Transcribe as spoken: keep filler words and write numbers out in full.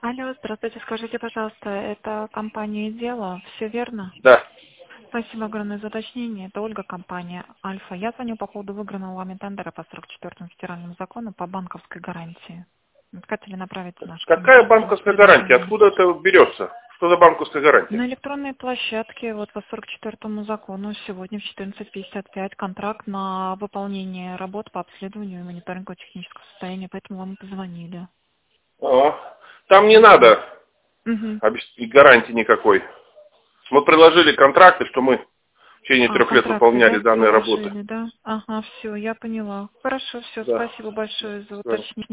Алло, здравствуйте, скажите, пожалуйста, это компания «Дело», все верно? Да. Спасибо огромное за уточнение. Это Ольга, компания «Альфа». Я звоню по поводу выигранного вами тендера по сорок четвёртому федеральному закону по банковской гарантии. Хотели направить в наш Какая комитет ваше банковская гарантия? предложение. Откуда это берется? Что за банковская гарантия? На электронной площадке вот по сорок четвёртому закону сегодня в четырнадцать пятьдесят пять контракт на выполнение работ по обследованию и мониторингу технического состояния, поэтому вам и позвонили. А, там не Спасибо. надо Угу. обеспечить гарантии никакой. Мы предложили контракты, что мы в течение А, трех лет контракты, выполняли да, данные работы. предложили, да? Ага, все, я поняла. Хорошо, все, Да. спасибо большое за Всё. уточнение.